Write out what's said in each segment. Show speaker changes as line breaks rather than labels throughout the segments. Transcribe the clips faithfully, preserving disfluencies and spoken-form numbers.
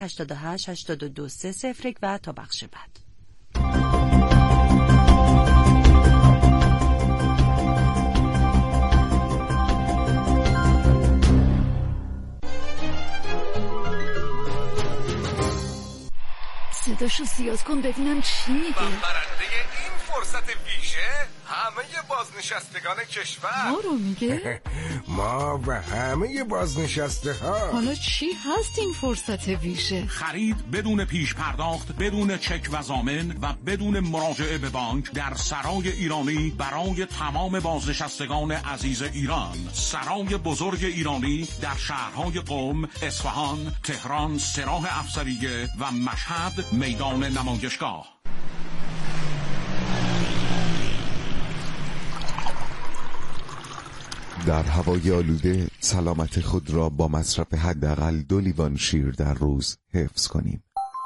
هشتاد و هشت هشتاد و دو سه صفر و تا بخش بعد.
صداشو زیاد کن ببینم چی میگه.
برنده این فرصت ویژه همه بازنشستگان کشور.
ما رو میگه؟
ما و همه بازنشسته ها.
حالا چی هست این فرصت ویژه؟
خرید بدون پیش پرداخت، بدون چک و ضامن و بدون مراجعه به بانک در سرای ایرانی برای تمام بازنشستگان عزیز ایران. سرای بزرگ ایرانی در شهرهای قم، اصفهان، تهران، سراح افسریه و مشهد میدان نمایشگاه.
در هوای آلوده سلامت خود را با مصرف حداقل دو لیوان شیر در روز حفظ کنیم.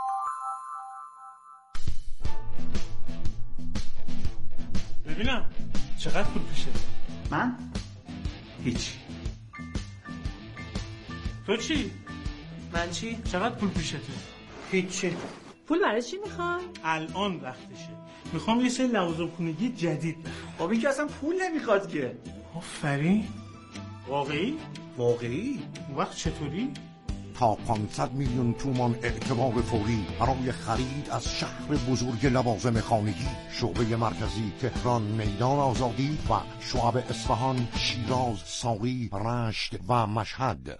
ببینم چقدر پول پیشه؟
من؟ هیچ.
تو چی؟
من چی؟
چقدر پول پیشته؟
هیچی.
پول برای چی میخوای؟
الان وقتشه. میخوام یه سری لوازم خونگی جدید بخرم.
خب این که اصلا پول نمیخواد که.
آفرین. واقعی؟
واقعی؟
وقت چطوری؟
تا پانصد میلیون تومان اعتبار فوری برای خرید از شهر بزرگ لوازم خانگی. شعبه مرکزی تهران میدان آزادی و شعب اصفهان، شیراز، ساری، رشت و مشهد.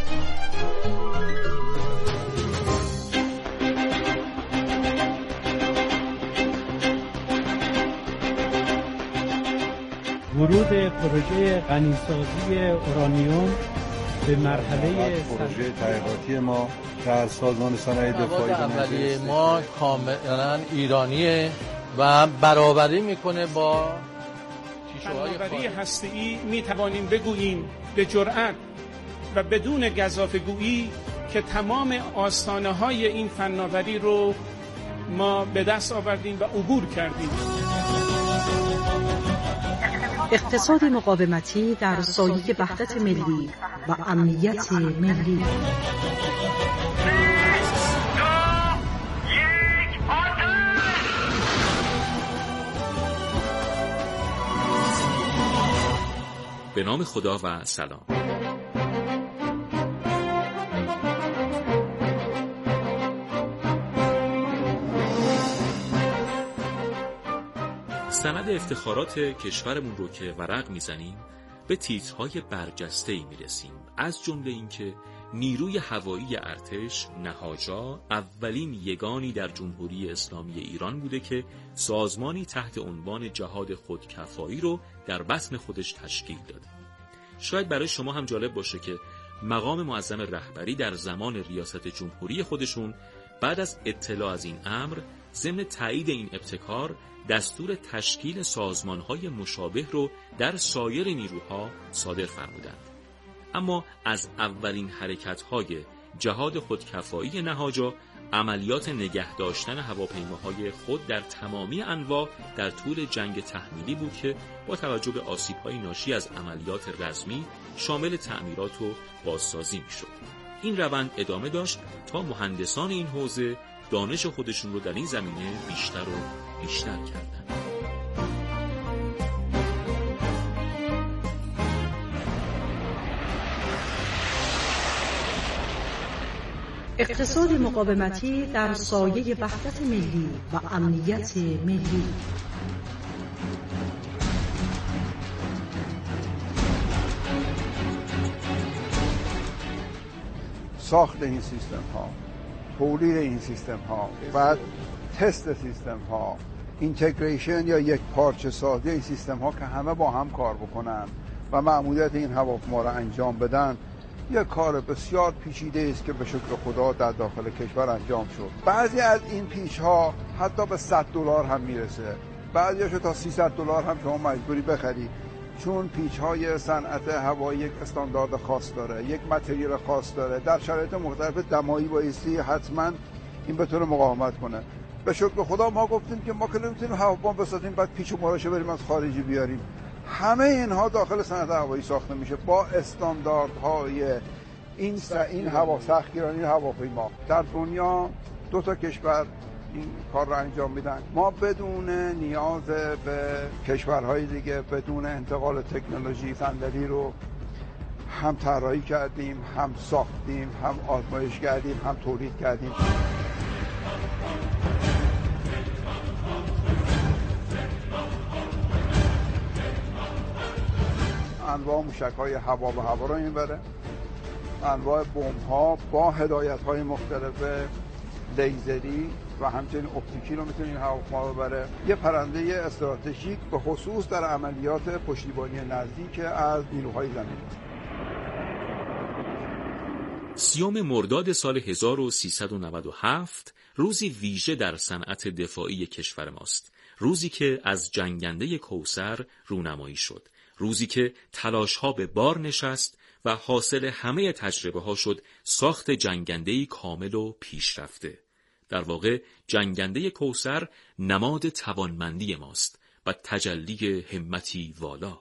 ورود پروژه غنیسازی اورانیوم به مرحله
پروژه تحقیقاتی ما در سازمان صنایع دفاعی
اولیه ما کاملا ایرانیه و برابری میکنه با
شیشه‌های فناوری هسته‌ای. می توانیم بگوییم به جرأت و بدون گزافه‌گویی که تمام آستانه‌های این فناوری رو ما به دست آوردیم و عبور کردیم.
اقتصاد مقاومتی در سایه وحدت ملی و امنیت ملی.
به نام خدا و سلام. سند افتخارات کشورمون رو که ورق میزنیم به تیترهای برجسته‌ای میرسیم، از جمله اینکه نیروی هوایی ارتش نهاجا اولین یگانی در جمهوری اسلامی ایران بوده که سازمانی تحت عنوان جهاد خودکفایی رو در بطن خودش تشکیل داده. شاید برای شما هم جالب باشه که مقام معظم رهبری در زمان ریاست جمهوری خودشون بعد از اطلاع از این امر ضمن تایید این ابتکار دستور تشکیل سازمان‌های مشابه رو در سایر نیروها صادر فرمودند. اما از اولین حرکت‌های جهاد خودکفایی نهاجا عملیات نگه داشتن هواپیماهای خود در تمامی انواع در طول جنگ تحمیلی بود که با توجه به آسیب‌های ناشی از عملیات رزمی شامل تعمیرات و بازسازی می‌شد. این روند ادامه داشت تا مهندسان این حوزه دانش خودشون رو در این زمینه بیشتر و بیشتر کردند.
اقتصاد مقاومتی در سایه وحدت ملی و امنیت ملی.
ساخت این سیستم ها، تولید این سیستم ها، بعد تست سیستم ها، اینتگریشن یا یک پارچه سازی این سیستم ها که همه با هم کار بکنن و مأموریت این هواپیما را انجام بدن، یک کار بسیار پیچیده است که به شکر خدا در داخل کشور انجام شد. بعضی از این پیچ ها حتی به صد دلار هم میرسه، بعضیاشو تا سیصد دلار هم شما مجبوری بخرید، چون پیچ های صنعت هوایی یک استاندارد خاص داره، یک متریال خاص داره، در شرایط مختلف دمایی بایستی حتما این به طور مقاومت کنه. به شکر خدا ما گفتیم که ما که نمیتونیم هواپیما بسازیم بعد پیچ و مراشه بریم از خارجی بیاریم. همه اینها داخل صنعت هوایی ساخته میشه با استانداردهای این س... این هوا سختگیرانی هواپیما در دنیا دو تا کشور این کار رو انجام میدن. ما بدون نیاز به کشورهای دیگه، بدون انتقال تکنولوژی، صندلی رو هم طراحی کردیم، هم ساختیم، هم آزمایش کردیم، هم تولید کردیم. انواع موشک‌های هوا به هوا رو میبره، انواع بمب‌ها با هدایت‌های مختلف لیزری و همچنین اپتیکی رو میتونه این هواپیما ببره. یه پرنده استراتژیک به خصوص در عملیات پشتیبانی نزدیک از نیروهای زمینی.
سیوم مرداد سال هزار و سیصد و نود و هفت روزی ویژه در صنعت دفاعی کشور ماست. روزی که از جنگنده کوثر رونمایی شد. روزی که تلاش‌ها به بار نشست و حاصل همه تجربه ها شد ساخت جنگنده‌ای کامل و پیشرفته. در واقع جنگنده کوثر نماد توانمندی ماست و تجلی همتی والا.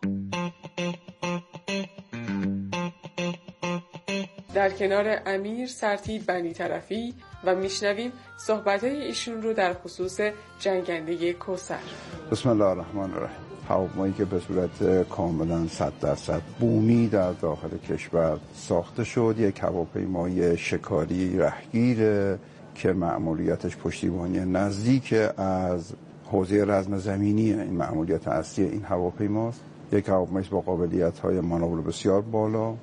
در کنار امیر سرتیپ بنی طرفی و میشنویم صحبت‌های ایشون رو در خصوص جنگنده کوثر.
بسم الله الرحمن الرحیم. هواپیمایی که به صورت کاملا صد درصد بومی در داخل کشور ساخته شد، یک هواپیمای شکاری رهگیر که مأموریتش پشتیبانی نزدیک از حوزه رزم زمینی این مأموریت اصلی این هواپیماست. یک هواپیمایی با قابلیت‌های مانور بسیار بالا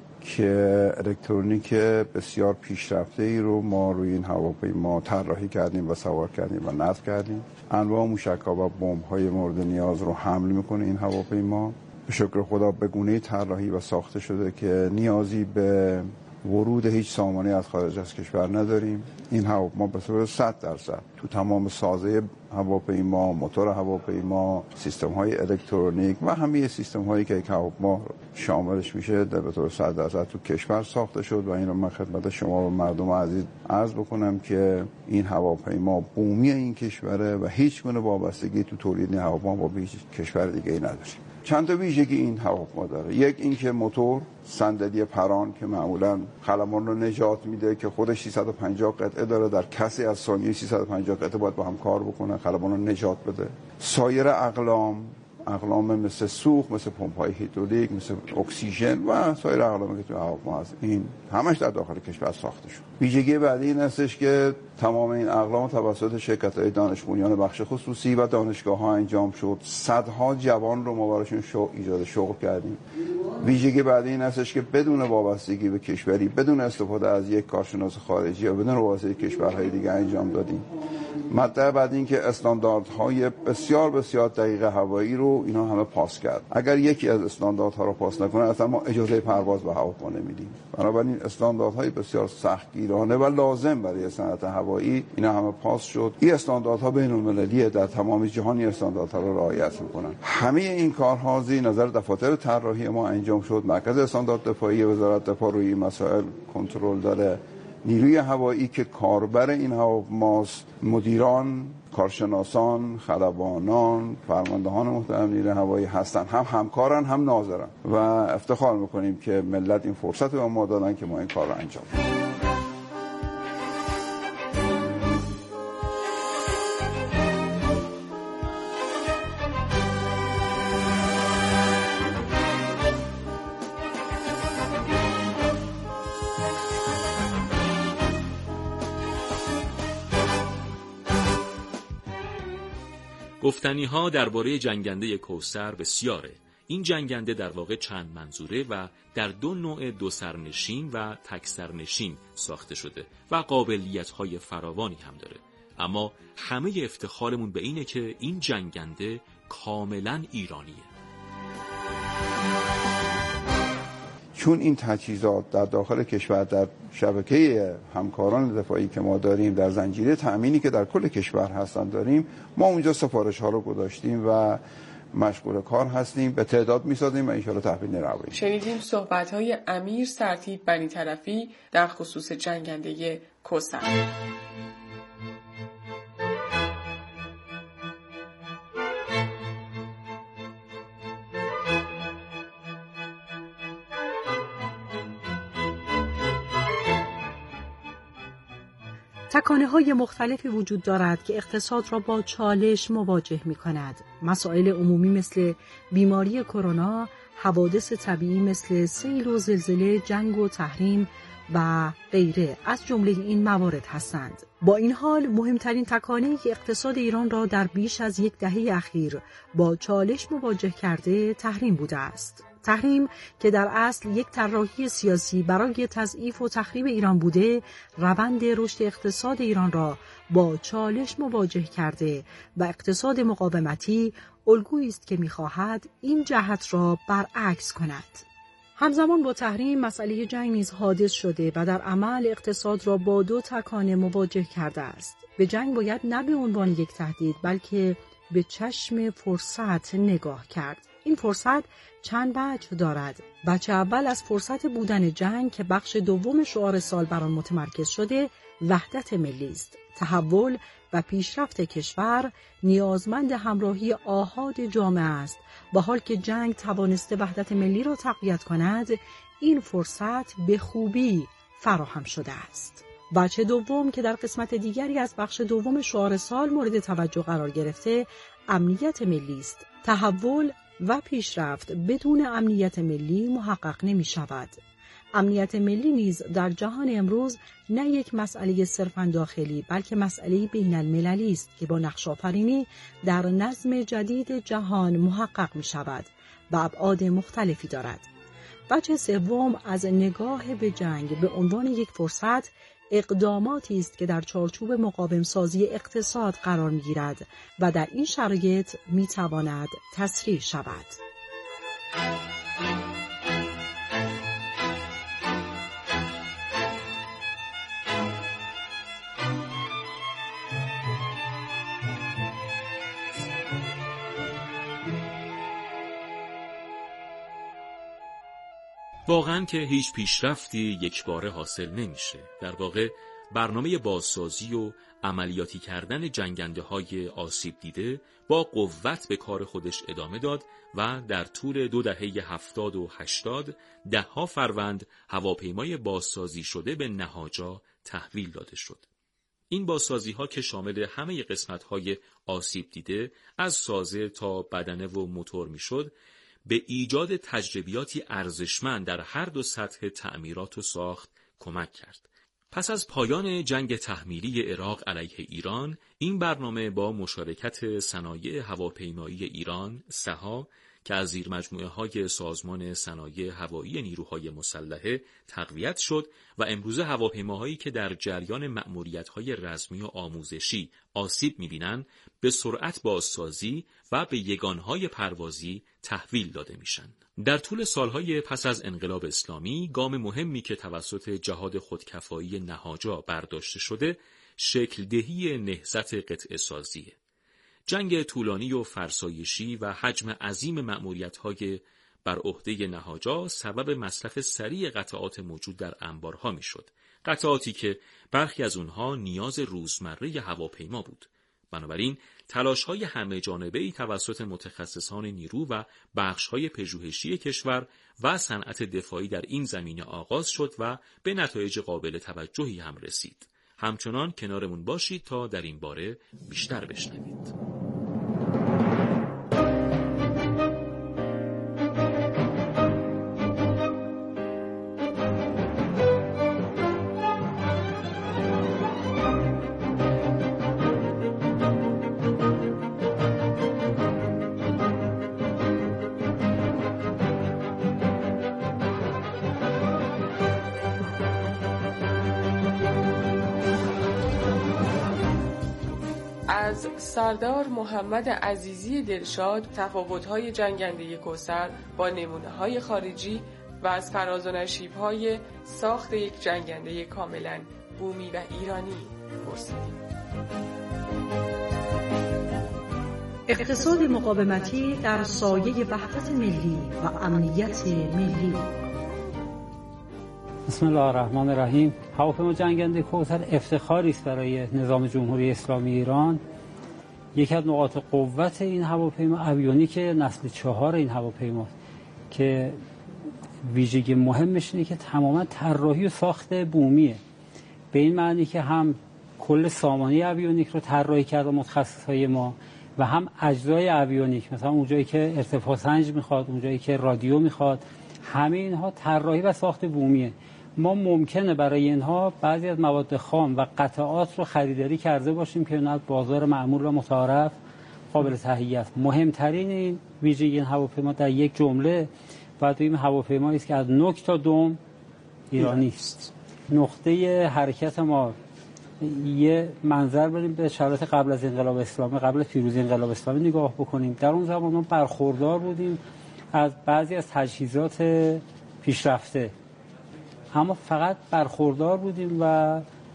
که الکترونیک بسیار پیشرفته‌ای رو ما روی این هواپیما طراحی کردیم و سوار کردیم و نصب کردیم. انواع موشک‌ها و بمب‌های مورد نیاز رو حمل می‌کنه این هواپیما. به شکر خدا به گونه‌ای طراحی و ساخته شده که نیازی به ورود هیچ سامانه‌ای از خارج از کشور نداریم. این هواپیما به صورت صد درصد تو تمام سازه هواپیما، موتور هواپیما، سیستم‌های الکترونیک و همه سیستم‌هایی که یک هواپیما شاملش میشه به طور صد درصد تو کشور ساخته شد و این رو من خدمت شما و مردم عزیز عرض بکنم که این هواپیما بومی این کشوره و هیچ گونه وابستگی تو تولید این هواپیما با هیچ کشور دیگه‌ای نداره. چند تا ویژگی این هواپیما داره. یک اینکه موتور صندلی پران که معمولا خلبان رو نجات میده که خودش سیصد و پنجاه قطعه داره، در کسی از ثانیه سیصد و پنجاه قطعه باید با هم کار بکنه، خلبان رو نجات بده. سایر اقلام اقلام مثل سوخت، مثل پمپ‌های هیدرولیک، مثل اکسیژن و سایر اقلامی که تو هواپیما هست این همش در داخل کشور ساخته شد. ویژگی بعدی این هستش که تمام این اقلام توسط شرکت‌های دانش بنیان بخش خصوصی و دانشگاه‌ها انجام شد. صدها جوان رو ما براشون شغل ایجاد شغل کردیم. ویژگی بعدی این هستش که بدون وابستگی به کشوری، بدون استفاده از یک کارشناس خارجی یا بدون واسطه کشورهای دیگه انجام دادیم. مطلب بعد این که استانداردهای بسیار بسیار دقیق هوایی رو اینا همه پاس کرد. اگر یکی از استانداردها رو پاس نکنه اصلا ما اجازه پرواز به هواپیما نمیدیم. بنابراین استانداردهای بسیار سختگیرانه و لازم برای صنعت هوایی اینا همه پاس شد. این استانداردها بین‌المللیه، در تمام جهانی استانداردها رو رعایت میکنن. همه این کارها زیر نظر دفاتر طراحی ما انجام شد. مرکز استاندارد دفاعی وزارت دفاع روی مسائل کنترل داره. نیروی هوایی که کاربر این هواپیماست، مدیران، کارشناسان، خلبانان، فرماندهان محترم نیروی هوایی هستن، هم همکارن هم ناظرن و افتخار میکنیم که ملت این فرصت رو ما دادن که ما این کار رو انجام بدیم.
گفتنی ها درباره جنگنده کوثر بسیاره. این جنگنده در واقع چند منظوره و در دو نوع دو سرنشین و تک سرنشین ساخته شده و قابلیت های فراوانی هم داره. اما همه افتخارمون به اینه که این جنگنده کاملا ایرانیه.
چون این تجهیزات در داخل کشور در شبکه همکاران دفاعی که ما داریم، در زنجیره تأمینی که در کل کشور هستن داریم، ما اونجا سفارش ها رو گذاشتیم و مشغول کار هستیم، به تعداد میسازیم و ان شاءالله تحویل نرویم.
شنیدیم صحبت های امیر سرتیپ بنی طرفی در خصوص جنگنده کوثر.
تکانه‌های مختلفی وجود دارد که اقتصاد را با چالش مواجه می‌کند. مسائل عمومی مثل بیماری کرونا، حوادث طبیعی مثل سیل و زلزله، جنگ و تحریم و غیره از جمله این موارد هستند. با این حال مهمترین تکانه‌ای که اقتصاد ایران را در بیش از یک دهه اخیر با چالش مواجه کرده تحریم بوده است. تحریم که در اصل یک طراحی سیاسی برای تضعیف و تخریب ایران بوده، روند رشد اقتصاد ایران را با چالش مواجه کرده و اقتصاد مقاومتی الگویی است که می‌خواهد این جهت را برعکس کند. همزمان با تحریم مسئله جنگ نیز حادث شده و در عمل اقتصاد را با دو تکانه مواجه کرده است. به جنگ باید نه به عنوان یک تهدید بلکه به چشم فرصت نگاه کرد. این فرصت چند بچه دارد. بچه اول از فرصت بودن جنگ که بخش دوم شعار سال بر آن متمرکز شده وحدت ملی است. تحول و پیشرفت کشور نیازمند همراهی آحاد جامعه است. با حال که جنگ توانسته وحدت ملی را تقویت کند، این فرصت به خوبی فراهم شده است. بچه دوم که در قسمت دیگری از بخش دوم شعار سال مورد توجه قرار گرفته، امنیت ملی است. تحول و پیشرفت بدون امنیت ملی محقق نمی شود. امنیت ملی نیز در جهان امروز نه یک مسئله صرفاً داخلی بلکه مسئله بین المللی است که با نقش آفرینی در نظم جدید جهان محقق می شود و ابعاد مختلفی دارد. بچه سوم از نگاه به جنگ به عنوان یک فرصت اقداماتی است که در چارچوب مقاوم سازی اقتصاد قرار می گیرد و در این شرایط می تواند تسریع شود.
واقعاً که هیچ پیشرفتی یک باره حاصل نمیشه. در واقع برنامه بازسازی و عملیاتی کردن جنگنده های آسیب دیده با قوت به کار خودش ادامه داد و در طول دو دهه هفتاد و هشتاد ده ها فروند هواپیمای بازسازی شده به نهاجا تحویل داده شد. این بازسازی ها که شامل همه قسمت های آسیب دیده از سازه تا بدنه و موتور می شد، به ایجاد تجربیاتی ارزشمند در هر دو سطح تعمیرات و ساخت کمک کرد. پس از پایان جنگ تحمیلی عراق علیه ایران، این برنامه با مشارکت صنایع هواپیمایی ایران سها که از زیر مجموعه های سازمان صنایع هوایی نیروهای مسلحه تقویت شد و امروزه هواپیماهایی که در جریان مأموریت‌های رزمی و آموزشی آسیب می‌بینند به سرعت بازسازی و به یگانهای پروازی تحویل داده میشن. در طول سالهای پس از انقلاب اسلامی گام مهمی که توسط جهاد خودکفایی نهاجا برداشته شده شکل دهی نهضت قطعه سازیه. جنگ طولانی و فرسایشی و حجم عظیم مأموریت‌های بر عهده نهاجا سبب مصرف سریع قطعات موجود در انبارها میشد. قطعاتی که برخی از اونها نیاز روزمره هواپیما بود. بنابراین تلاش‌های همه جانبه‌ای توسط متخصصان نیرو و بخش‌های پژوهشی کشور و صنعت دفاعی در این زمینه آغاز شد و به نتایج قابل توجهی هم رسید. همچنان کنارمون باشید تا در این باره بیشتر بشنوید.
از سردار محمد عزیزی دلشاد تفاوت‌های جنگنده کوثر با نمونه‌های خارجی و از فراز و نشیب‌های ساخت یک جنگنده کاملاً بومی و ایرانی پرسیدیم.
اقتصاد مقاومتی در سایه وحدت ملی و امنیت ملی.
بسم الله الرحمن الرحیم. هواپیما جنگنده کوثر افتخاری است برای نظام جمهوری اسلامی ایران. یکی از نقاط قوت این هواپیما اویونیک نسل چهار این هواپیما که ویژگی مهمش اینه که تماما طراحی و ساخت بومیه. به این معنی که هم کل سامانه اویونیک رو طراحی کرده متخصصای ما و هم اجزای اویونیک، مثلا اونجایی که ارتفاع سنج میخواد، اونجایی که رادیو میخواد، همه اینها طراحی و ساخت بومیه. ما ممکنه برای اینها بعضی از مواد خام و قطعات رو خریداری کرده باشیم که اونها بازار معمول و متعارف قابل تهیه است. مهمترین این ویژگی این هواپیما در یک جمله بعد این هواپیمایی است که از نوک تا دوم ایرانی است. نقطه حرکت ما یه منظر بریم به شرایط قبل از انقلاب اسلامی، قبل پیروزی انقلاب اسلامی نگاه بکنیم. در اون زمان ما برخوردار بودیم از بعضی از تجهیزات پیشرفته، اما فقط برخوردار بودیم و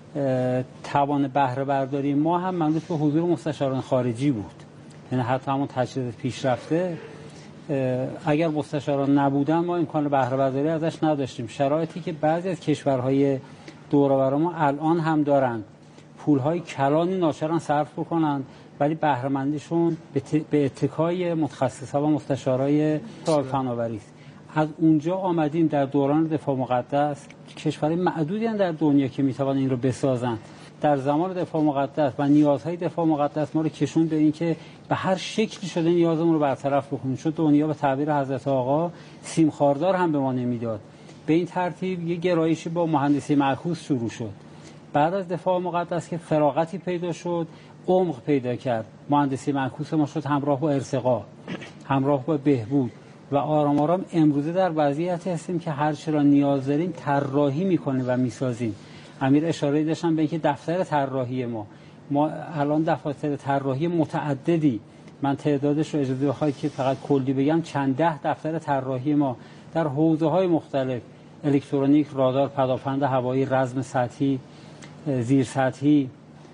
توان بهره برداری ما هم منوط به حضور مستشاران خارجی بود. یعنی حتی همون تجهیزات پیشرفته اگر مستشاران نبودن ما امکان بهره برداری ازش نداشتیم. شرایطی که بعضی از کشورهای دور و بر ما الان هم دارن، پولهای کلانی ناچارن صرف بکنن ولی بهره مندیشون به اتکای متخصصا و مستشارای صاحب فناوری است. از اونجا آمدیم در دوران دفاع مقدس، کشورهای معدودی در دنیا که میتوان این رو بسازن. در زمان دفاع مقدس و نیازهای دفاع مقدس ما رو کشون به این که به هر شکلی شده نیازمون رو برطرف بکنیم، چون دنیا به تعبیر حضرت آقا سیم خاردار هم به ما نمیداد. به این ترتیب یه گرایشی با مهندسی معکوس شروع شد. بعد از دفاع مقدس که فراغتی پیدا شد، عمق پیدا کرد، مهندسی معکوس ما شد همراه با ارتقا، همراه با بهبود و آرام آرام امروزه در وضعیتی هستیم که هر چی را نیاز داریم طراحی میکنه و میسازیم. امیر اشاره داشتن به اینکه دفتر طراحی ما ما الان دفاتر طراحی متعددی، من تعدادش رو اجازه بخواید که فقط کلی بگم، چند ده دفتر طراحی ما در حوزه‌های مختلف، الکترونیک، رادار، پدافند هوایی، رزم سطحی، زیر سطحی،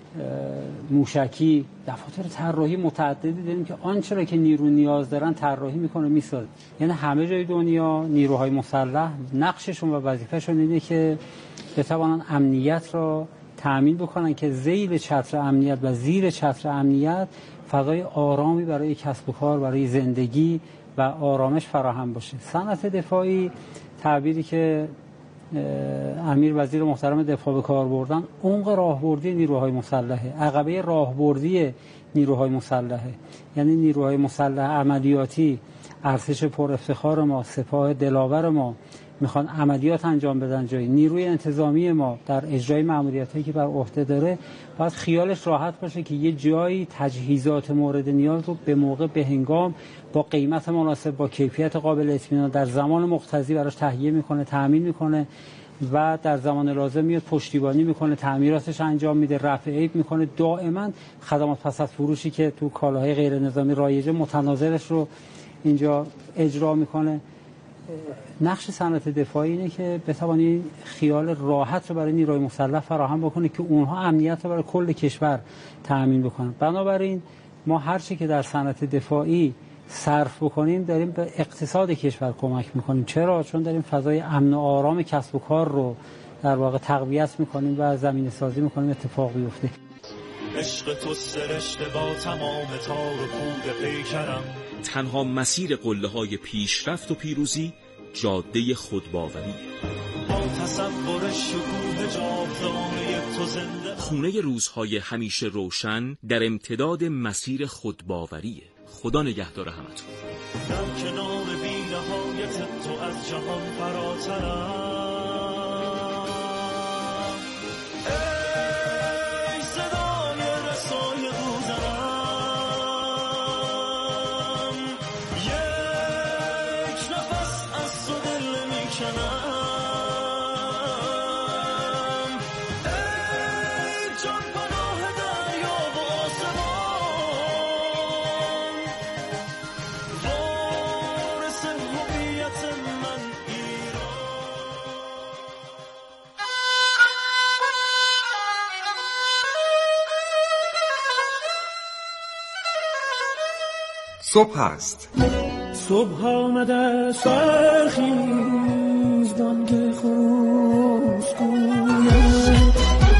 موشکی، دفاتر طراحی متعددی داریم که آنچه را که نیرو نیاز دارن طراحی میکنه میسازه. یعنی همه جای دنیا نیروهای مسلح نقششون و وظیفهشون اینه که بتوانن امنیت را تأمین بکنن که زیر چتر امنیت و زیر چتر امنیت فضای آرامی برای کسب و کار، برای زندگی و آرامش فراهم باشه. صنعت دفاعی، تعبیری که امیر وزیر محترم دفاع به کار بردن، عمق راهبردی نیروهای مسلحه، عقبه راهبردی نیروهای مسلحه. یعنی نیروهای مسلح عملیاتی، ارتش پر افتخار ما، سپاه دلاور ما میخوان عملیات انجام بدن جایی. نیروی انتظامی ما در اجرای مأموریتایی که بر عهده داره باید خیالش راحت باشه که یه جایی تجهیزات مورد نیاز رو به موقع، به هنگام، با قیمت مناسب، با کیفیت قابل اطمینان در زمان مقتضی براش تهیه میکنه، تأمین میکنه و در زمان لازم میاد پشتیبانی میکنه، تعمیراتش انجام میده، رفع عیب میکنه. دائما خدمات پس از فروشی که تو کالاهای غیر نظامی رایجه متناظرش رو اینجا اجرا میکنه. نقش صنعت دفاعی اینه که بتوانی خیال راحت رو برای نیروی مسلح فراهم بکنه که اونها امنیت رو برای کل کشور تأمین بکنن. بنابراین ما هر چی که در صنعت دفاعی صرف بکنیم داریم به اقتصاد کشور کمک میکنیم. چرا؟ چون داریم فضای امن و آرام کسب و کار رو در واقع تقویت میکنیم و زمینه سازی میکنیم اتفاق بیفته.
عشق تو سرشته با تمام تار و پود پیکرم.
تنها مسیر قله‌های پیشرفت و پیروزی جاده خودباوری.
با تصور شکوه جاودانه تو زنده.
خونه روزهای همیشه روشن در امتداد مسیر خودباوریه. خدا نگهدار همتون.
در کنار بی‌نهایت تو از جهان فراترم.
صبح است.
صبح آمده سرخیز بانگ خروس گوید.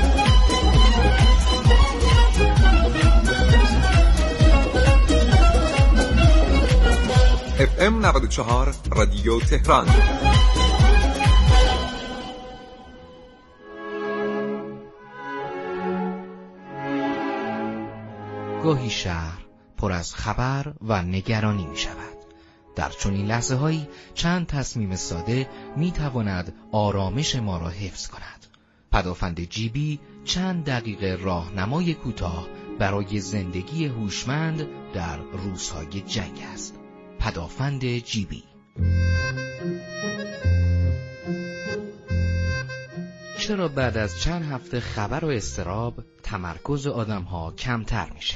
اف ام نود و چهار رادیو تهران.
گاهی شهر پر از خبر و نگرانی می شود. در چنین لحظه هایی چند تصمیم ساده می تواند آرامش ما را حفظ کند. پدافند جیبی چند دقیقه راهنمای کوتاه برای زندگی هوشمند در روزهای جنگ است. پدافند جیبی. چرا بعد از چند هفته خبر و اضطراب تمرکز آدم‌ها کمتر میشه؟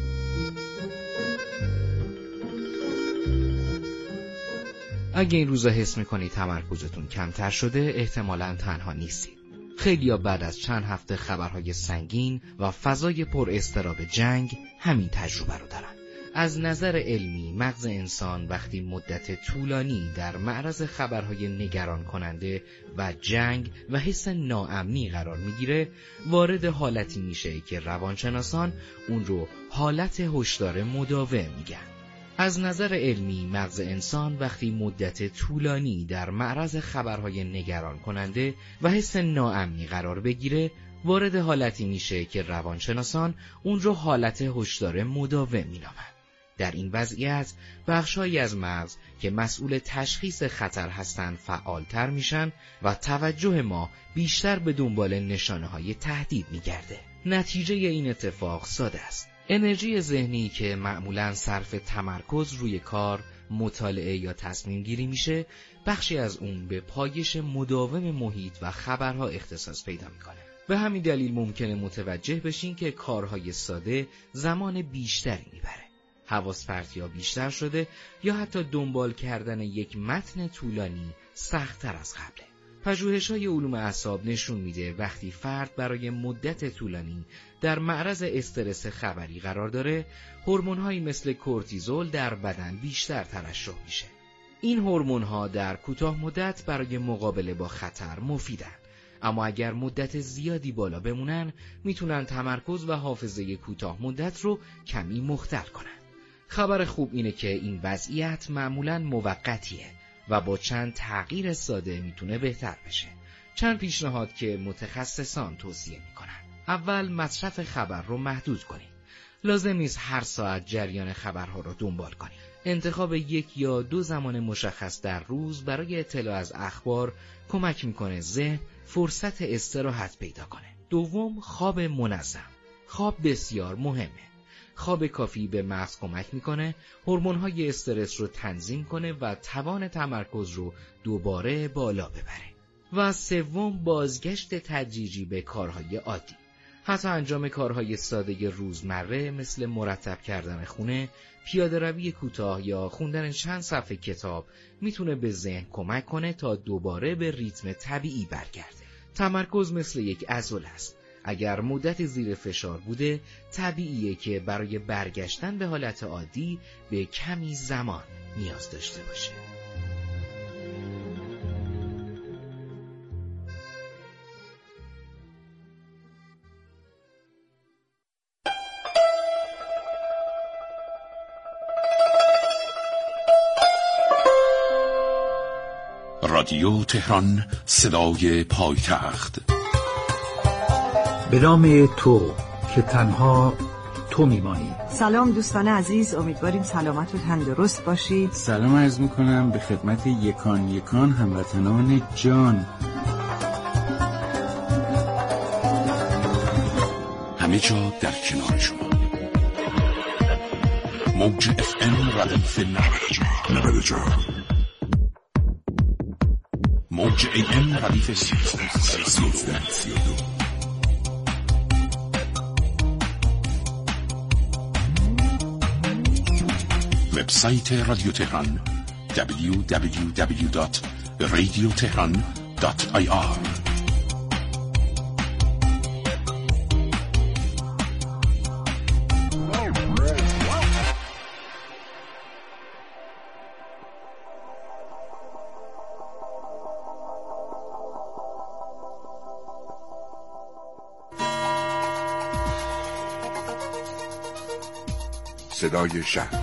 اگه این روزا حس میکنی تمرکزتون کمتر شده، احتمالاً تنها نیستید. خیلیا بعد از چند هفته خبرهای سنگین و فضای پر اضطراب جنگ همین تجربه رو دارن. از نظر علمی مغز انسان وقتی مدت طولانی در معرض خبرهای نگران کننده و جنگ و حس ناامنی قرار میگیره، وارد حالتی میشه که روانشناسان اون رو حالت هشدار مداوم میگن. از نظر علمی مغز انسان وقتی مدت طولانی در معرض خبرهای نگران کننده و حس ناامنی قرار بگیره، وارد حالتی میشه که روانشناسان اون رو حالت هشدار مداوم مینامن. در این وضعیت بخش‌هایی از مغز که مسئول تشخیص خطر هستند فعالتر میشن و توجه ما بیشتر به دنبال نشانه‌های تهدید میگرده. نتیجه این اتفاق ساده است. انرژی ذهنی که معمولاً صرف تمرکز روی کار، مطالعه یا تصمیم گیری میشه، بخشی از اون به پایش مداوم محیط و خبرها اختصاص پیدا میکنه. به همین دلیل ممکنه متوجه بشین که کارهای ساده زمان بیشتری میبره. حواس پرتی‌ها بیشتر شده یا حتی دنبال کردن یک متن طولانی سخت‌تر از قبله. پژوهش‌های علوم اعصاب نشون میده وقتی فرد برای مدت طولانی در معرض استرس خبری قرار داره، هورمون‌هایی مثل کورتیزول در بدن بیشتر ترشح میشه. این هورمون‌ها در کوتاه مدت برای مقابله با خطر مفیدن، اما اگر مدت زیادی بالا بمونن میتونن تمرکز و حافظه کوتاه مدت رو کمی مختل کنن. خبر خوب اینه که این وضعیت معمولاً موقتیه و با چند تغییر ساده میتونه بهتر بشه. چند پیشنهاد که متخصصان توصیه میکنن. اول، مصرف خبر رو محدود کنید. لازم نیست هر ساعت جریان خبرها رو دنبال کنید. انتخاب یک یا دو زمان مشخص در روز برای اطلاع از اخبار کمک میکنه ذهن فرصت استراحت پیدا کنه. دوم، خواب منظم. خواب بسیار مهمه. خواب کافی به مغز کمک میکنه هورمون‌های استرس رو تنظیم کنه و توان تمرکز رو دوباره بالا ببره. و سوم، بازگشت تدریجی به کارهای عادی. حتی انجام کارهای ساده روزمره مثل مرتب کردن خونه، پیاده‌روی کوتاه یا خوندن چند صفحه کتاب میتونه به ذهن کمک کنه تا دوباره به ریتم طبیعی برگرده. تمرکز مثل یک عضله است. اگر مدت زیر فشار بوده، طبیعیه که برای برگشتن به حالت عادی به کمی زمان نیاز داشته باشه.
رادیو تهران، صدای پایتخت.
به نام تو که تنها تو میمانی.
سلام دوستان عزیز، امیدواریم سلامت و تندرست باشید.
سلام عرض میکنم به خدمت یکان یکان هموطنان جان.
همه جا در کنار شما. موج اف ام ردیف نود و چهار، موج ای ام ردیف سی و دو. وبسایت رادیو تهران دبلیو دبلیو دبلیو دات رادیو تهران دات آی آر.
صدای شهر.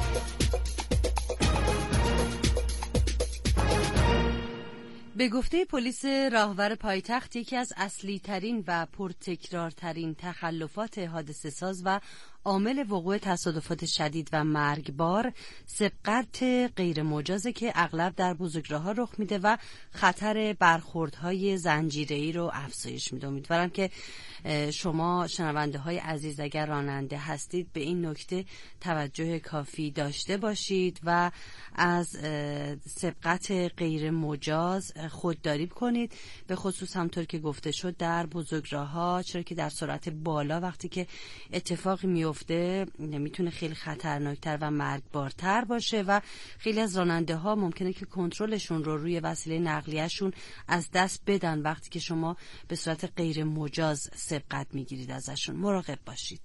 به گفته پلیس راهور پایتخت، یکی از اصلی ترین و پرتکرارترین تخلفات حادثه ساز و عامل وقوع تصادفات شدید و مرگبار سبقت غیر مجازه که اغلب در بزرگراه‌ها رخ میده و خطر برخوردهای زنجیره‌ای رو افزایش میده. امیدوارم که شما شنونده های عزیز اگر راننده هستید به این نکته توجه کافی داشته باشید و از سبقت غیر مجاز خودداری کنید، به خصوص همطور که گفته شد در بزرگراه‌ها، چرا که در سرعت بالا وقتی که اتفاقی میفته میتونه خیلی خطرناکتر و مرگبارتر باشه و خیلی از راننده ها ممکنه که کنترلشون رو روی وسیله نقلیه‌شون از دست بدن وقتی که شما به صورت غیر مجاز سبقت میگیرید ازشون. مراقب باشید.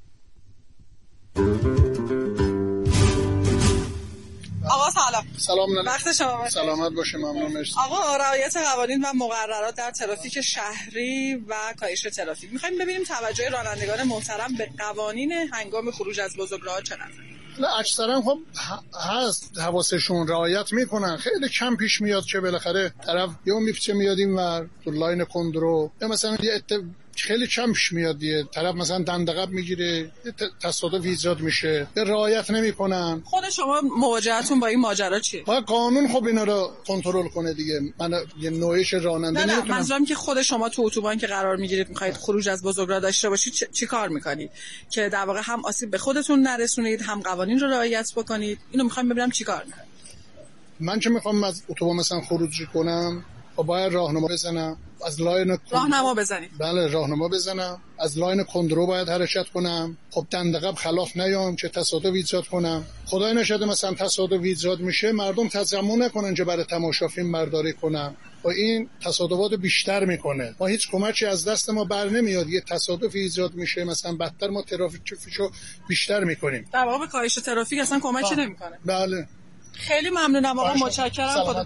آقا سلام.
سلام علیکم.
وقت شما بخیر.
سلامت باشه، ممنون. مرسی.
آقا رعایت قوانین و مقررات در ترافیک شهری و کاهش ترافیک. می‌خوایم ببینیم توجه رانندگان محترم به قوانین هنگام خروج از بزرگراه چقدره؟
نه اکثرا خب هست حواسشون رعایت میکنن. خیلی کم پیش میاد که بالاخره طرف یهو میپچه میاد اینور تو لاین کندرو، یا مثلا یه ات... خیلی کم پیش میاد یه طرف مثلا دندقب میگیره، تصادف ایجاد میشه، به رعایت نمیکنن.
خود شما مواجهتون با این ماجرا چیه؟
با قانون خب اینا رو کنترل کنه دیگه. من یه نوعش راننده
نه نه
نمیتونم.
منظورم که خود شما تو اتوبان که قرار میگیرید میخواید خروج از بزرگراه داشته باشید چی, چی کار میکنید که در واقع هم آسیب به خودتون نرسونید هم قوانین رو رعایت بکنید؟ اینو میخوایم ببینم چی کار میکنید.
من که میخوام از اتوبان مثلا خروج کنم خب باید راهنما بزنم، از لاین
راهنما بزنید.
بله راهنما بزنم، از لاین کندرو باید حرکت کنم. خب دندقب خلاف نیام که تصادف ایجاد کنم. خدای نشده مثلا تصادف ایجاد میشه مردم تضمن نکنن که برای تماشا فیلم برداری کنن و این تصادفات بیشتر میکنه. ما هیچ کمکی از دست ما بر نمیاد، یه تصادف ایجاد میشه مثلا بدتر ما ترافیکو بیشتر میکنیم.
در واقع کاهش ترافیک اصلا کمکی نمیکنه.
بله.
خیلی ممنونم آقا، متشکرم. خدا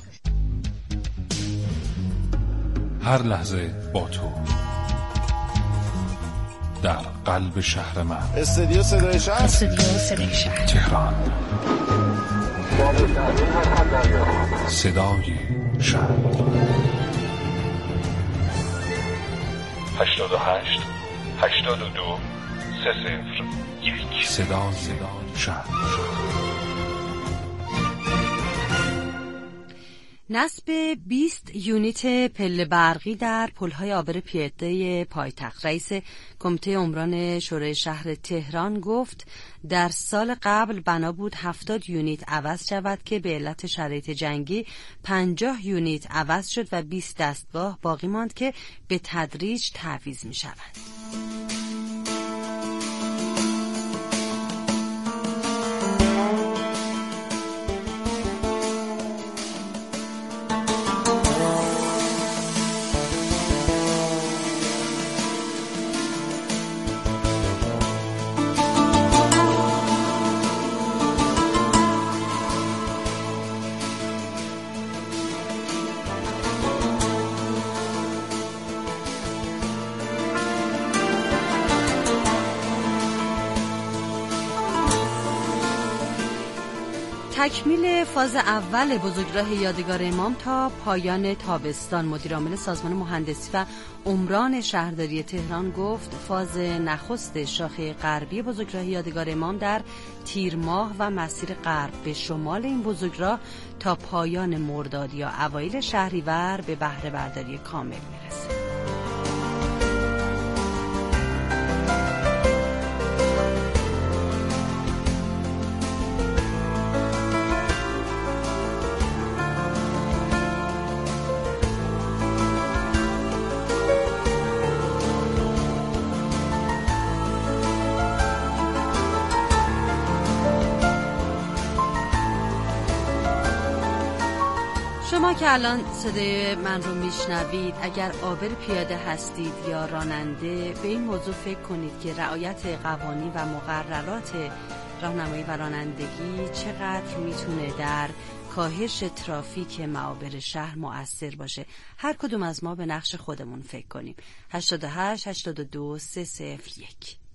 هر لحظه با تو در قلب شهر من.
استودیو صدای شهر،
استودیو صدای شهر
تهران. صدای شهر. هشتاد و هشت هشتاد و دو سه صفر یک. صدای شهر.
نصب بیست یونیت پله برقی در پل‌های عابر پیاده پایتخت. رئیس کمیته عمران شورای شهر تهران گفت در سال قبل بنا بود هفتاد یونیت عوض شود که به علت شرایط جنگی پنجاه یونیت عوض شد و بیست دستگاه باقی ماند که به تدریج تعویض می شود. تکمیل فاز اول بزرگراه یادگار امام تا پایان تابستان. مدیرعامل سازمان مهندسی و عمران شهرداری تهران گفت فاز نخست شاخه غربی بزرگراه یادگار امام در تیر ماه و مسیر غرب به شمال این بزرگراه تا پایان مرداد یا اوایل شهریور به بهره برداری کامل میرسه. شما که الان صدای من رو میشنوید، اگر عابر پیاده هستید یا راننده، به این موضوع فکر کنید که رعایت قوانین و مقررات راهنمایی و رانندگی چقدر میتونه در کاهش ترافیک معابر شهر مؤثر باشه. هر کدوم از ما به نقش خودمون فکر کنیم. هشتاد و هشت هشتاد و دو سه صفر یک.